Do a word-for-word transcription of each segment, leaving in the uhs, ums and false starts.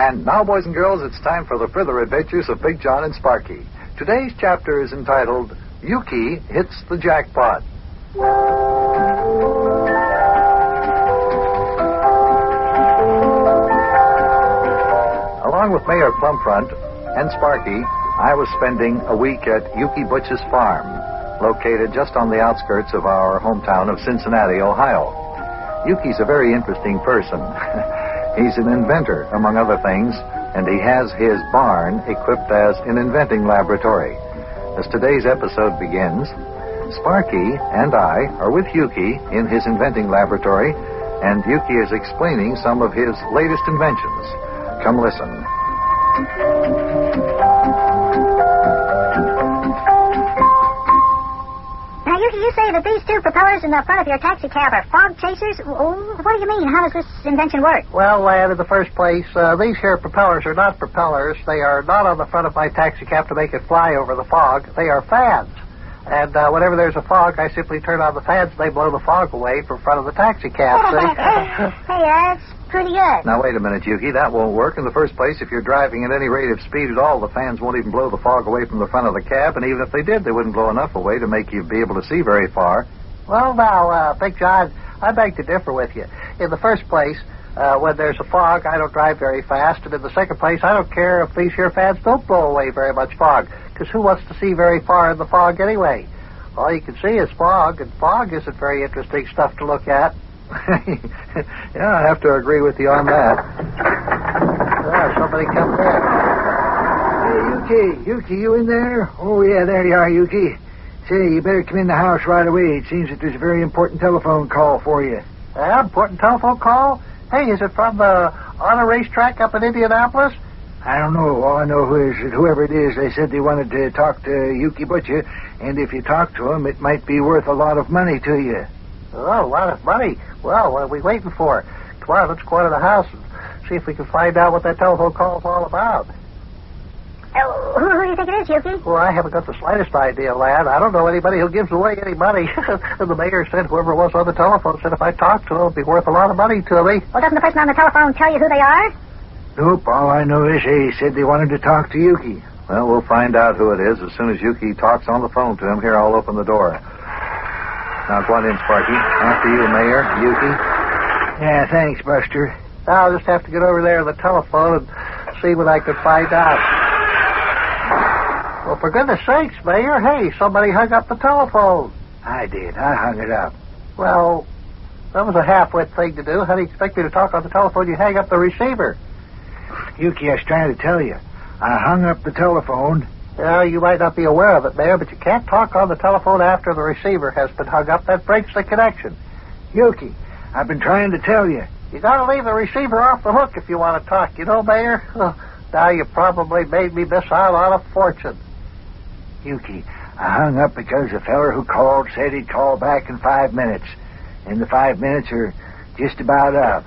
And now, boys and girls, it's time for the further adventures of Big John and Sparky. Today's chapter is entitled, Yuki Hits the Jackpot. Along with Mayor Plumfront and Sparky, I was spending a week at Yuki Butch's farm, located just on the outskirts of our hometown of Cincinnati, Ohio. Yuki's a very interesting person. He's an inventor, among other things, and he has his barn equipped as an inventing laboratory. As today's episode begins, Sparky and I are with Yuki in his inventing laboratory, and Yuki is explaining some of his latest inventions. Come listen. Now, Yuki, you say that these two propellers in the front of your taxi cab are fog chasers? What do you mean? How does this invention work? Well, lad, in the first place, uh, these here propellers are not propellers. They are not on the front of my taxi cab to make it fly over the fog. They are fans. And uh, whenever there's a fog, I simply turn on the fans and they blow the fog away from front of the taxi cab, see? Hey, that's pretty good. Now, wait a minute, Yuki. That won't work. In the first place, if you're driving at any rate of speed at all, the fans won't even blow the fog away from the front of the cab, and even if they did, they wouldn't blow enough away to make you be able to see very far. Well, now, uh, Big John, I beg to differ with you. In the first place, uh, when there's a fog, I don't drive very fast, and in the second place, I don't care if these here fans don't blow away very much fog, because who wants to see very far in the fog anyway? All you can see is fog, and fog isn't very interesting stuff to look at. Yeah, I have to agree with you on that. Yeah, somebody come in. Hey, Yuki. Yuki, you in there? Oh, yeah, there you are, Yuki. Say, you better come in the house right away. It seems that there's a very important telephone call for you. Yeah, important telephone call? Hey, is it from the auto racetrack up in Indianapolis? I don't know. All I know is that whoever it is, they said they wanted to talk to Yuki Butcher, and if you talk to him, it might be worth a lot of money to you. Oh, a lot of money. Well, what are we waiting for? Come on, let's go out of the house and see if we can find out what that telephone call is all about. Uh, who, who do you think it is, Yuki? Well, I haven't got the slightest idea, lad. I don't know anybody who gives away any money. And the mayor said whoever was on the telephone said if I talked to him, it would be worth a lot of money to me. Well, doesn't the person on the telephone tell you who they are? Nope. All I know is they said they wanted to talk to Yuki. Well, we'll find out who it is as soon as Yuki talks on the phone to him. Here, I'll open the door. Now, go on in, Sparky. After you, Mayor. Yuki. Yeah, thanks, Buster. Now I'll just have to get over there on the telephone and see what I can find out. Well, for goodness sakes, Mayor, hey, somebody hung up the telephone. I did. I hung it up. Well, that was a half-wit thing to do. How do you expect me to talk on the telephone? You hang up the receiver. Yuki, I was trying to tell you. I hung up the telephone. Yeah, you might not be aware of it, Mayor, but you can't talk on the telephone after the receiver has been hung up. That breaks the connection. Yuki, I've been trying to tell you. You gotta leave the receiver off the hook if you want to talk, you know, Mayor? Now you probably made me miss out on a fortune. Yuki, I hung up because the feller who called said he'd call back in five minutes. And the five minutes are just about up.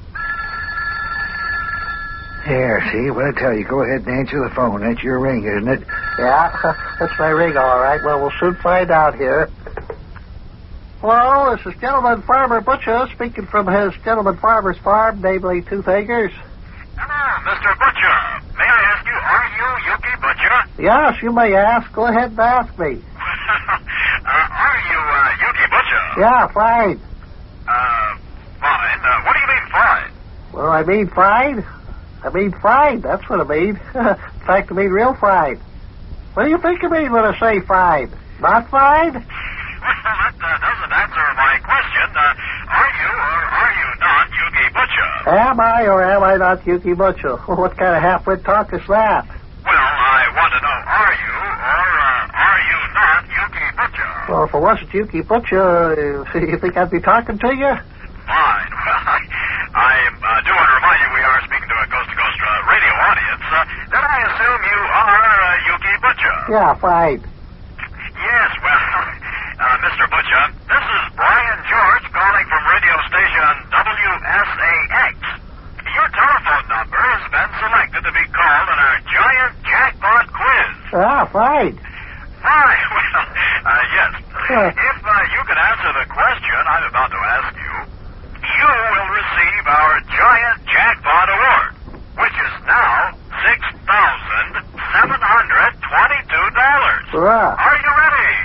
There, see, what I tell you, go ahead and answer the phone. That's your ring, isn't it? Yeah, that's my ring, all right. Well, we'll soon find out here. Hello, this is Gentleman Farmer Butcher speaking from his Gentleman Farmer's farm, namely Tooth Acres. Hello, Mister Butcher. May I ask you, are you Yuki Butcher? Yes, you may ask. Go ahead and ask me. uh, are you uh, Yuki Butcher? Yeah, fine. Uh, fine. Uh, what do you mean fine? Well, I mean fried. I mean fried. That's what I mean. In fact, I mean real fried. What do you think I mean when I say fried? Not fried? Well, that uh, doesn't answer my question. Uh, are you or are you not Yuki Butcher? Am I or am I not Yuki Butcher? What kind of half-wit talk is that? Well, I want to know, are you or uh, are you not Yuki Butcher? Well, if I wasn't Yuki Butcher, uh, you think I'd be talking to you? Fine. Well, I, I uh, do want to remind you we are speaking to a coast-to-coast uh, radio audience. Uh, then I assume you are uh, Yuki Butcher. Yeah, fine. Yes, well, uh, Mister Butcher, this is Brian George calling from radio station W S A X. Your telephone number has been selected to be called in our giant jackpot quiz. Ah, fine. Fine. Well, uh, yes. Huh. If uh, you can answer the question I'm about to ask you, you will receive our giant jackpot award, which is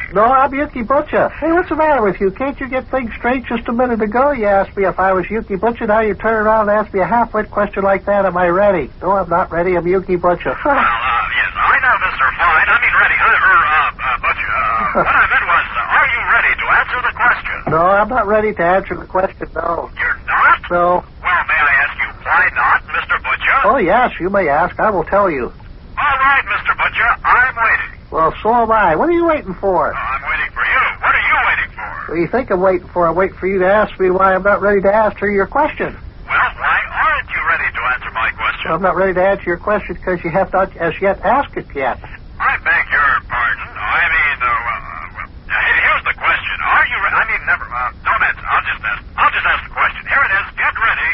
No, I'm Yuki Butcher. Hey, what's the matter with you? Can't you get things straight? Just a minute ago, you asked me if I was Yuki Butcher. Now you turn around and ask me a half-wit question like that. Am I ready? No, I'm not ready. I'm Yuki Butcher. Well, uh, yes, I know, Mister Fine. I mean, ready. Uh, er, uh, uh, Butcher, uh, what I meant was, uh, are you ready to answer the question? No, I'm not ready to answer the question, no. You're not? No. Well, may I ask you why not, Mister Butcher? Oh, yes, you may ask. I will tell you. All right, Mister Butcher, I'm waiting. Well, so am I. What are you waiting for? Oh, I'm waiting for you. What are you waiting for? What do you think I'm waiting for? I'm waiting for you to ask me why I'm not ready to answer your question. Well, why aren't you ready to answer my question? I'm not ready to answer your question because you have not as yet asked it yet. I beg your pardon. I mean, uh, well, uh, here's the question. Are you re- I mean, never, uh, don't answer. I'll just ask. I'll just ask the question. Here it is. Get ready.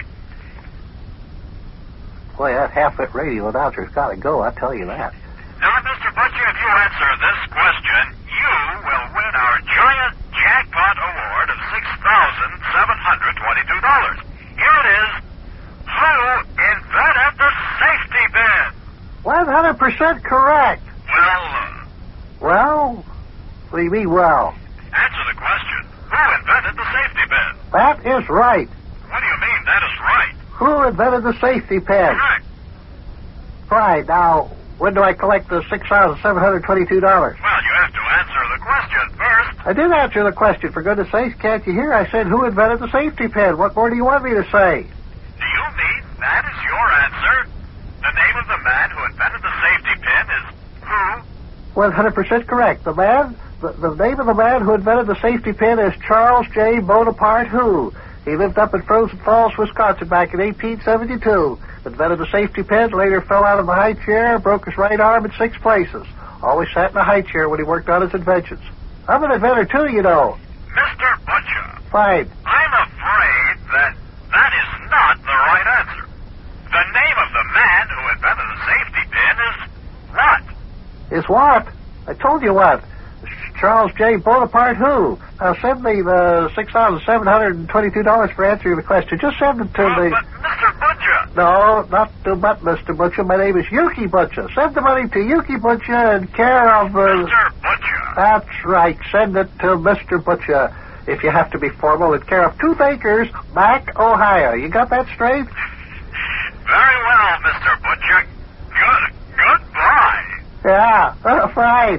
Boy, that half-wit radio announcer's got to go, I'll tell you that. Now, Mister Butcher, if you answer this question, you will win our giant jackpot award of six thousand seven hundred twenty-two dollars. Here it is. Who invented the safety pin? one hundred percent correct. Well, uh, Well, what do you mean, well? answer the question. Who invented the safety pin? That is right. What do you mean that is right? Who invented the safety pin? Correct. Right, now, when do I collect the six thousand seven hundred twenty-two dollars? Well, you have to answer the question first. I did answer the question, for goodness sakes, can't you hear? I said, who invented the safety pin? What more do you want me to say? Do you mean that is your answer? The name of the man who invented the safety pin is who? one hundred percent correct. The man, the, the name of the man who invented the safety pin is Charles J. Bonaparte Who. He lived up in Frozen Falls, Wisconsin back in eighteen seventy-two. Invented the safety pin, later fell out of the high chair, broke his right arm in six places. Always sat in a high chair when he worked on his inventions. I'm an inventor, too, you know. Mister Butcher, Fine. I'm afraid that that is not the right answer. The name of the man who invented the safety pin is what? Is what? I told you what. Charles J. Bonaparte Who. Now send me the six thousand seven hundred twenty-two dollars for answering the question. Just send it to Oh, me. but Mister Butcher. No, not to but Mister Butcher. My name is Yuki Butcher. Send the money to Yuki Butcher in care of... Uh, Mister Butcher. That's right. Send it to Mister Butcher. If you have to be formal, in care of Tooth Acres, Mac, Ohio. You got that straight? Very well, Mister Butcher. Good. Goodbye. Yeah, uh, fine.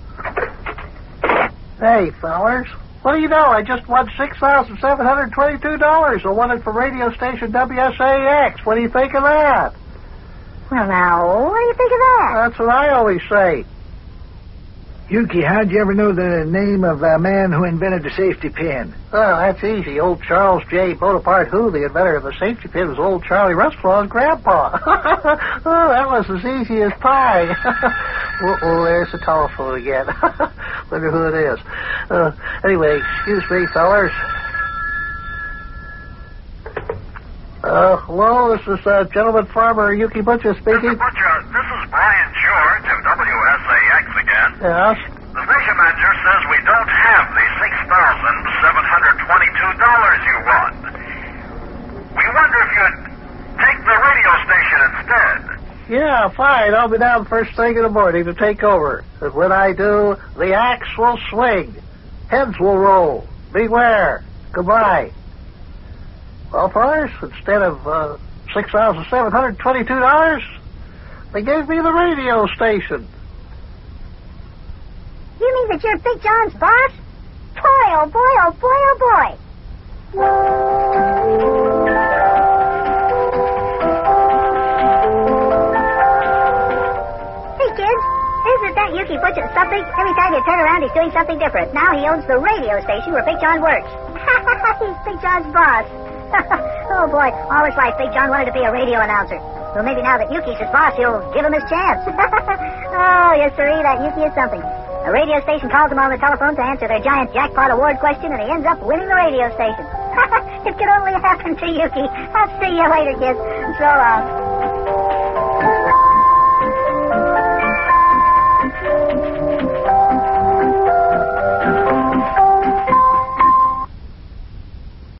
Hey, fellers. What do you know? I just won six thousand seven hundred twenty-two dollars. I won it from radio station W S A X. What do you think of that? Well, now, what do you think of that? That's what I always say. Yuki, how'd you ever know the name of the man who invented the safety pin? Oh, that's easy. Old Charles J. Bonaparte Who, the inventor of the safety pin, was old Charlie Rustlaw's grandpa. Oh, that was as easy as pie. oh, oh, there's the telephone again. Wonder who it is. Uh, anyway, excuse me, fellers. Uh, hello, this is uh, Gentleman Farmer Yuki Butcher speaking. Mister Butcher, this is Brian George of W S A X again. Yes? The station manager says we don't have the six thousand seven hundred twenty-two dollars you won. We wonder if you'd take the radio station instead. Yeah, fine. I'll be down first thing in the morning to take over. And when I do, the axe will swing. Heads will roll. Beware. Goodbye. Well, fellas, instead of uh, six thousand seven hundred twenty-two dollars, they gave me the radio station. You mean that you're Big John's boss? Boy, oh boy, oh boy, oh boy. Hey, kids, isn't that Yuki Butcher something? Every time you turn around, he's doing something different. Now he owns the radio station where Big John works. He's Big John's boss. Oh, boy, all his life, Big John wanted to be a radio announcer. Well, maybe now that Yuki's his boss, he'll give him his chance. Oh, yes, sirree, that Yuki is something. A radio station calls him on the telephone to answer their giant jackpot award question, and he ends up winning the radio station. It could only happen to Yuki. I'll see you later, kids. So long.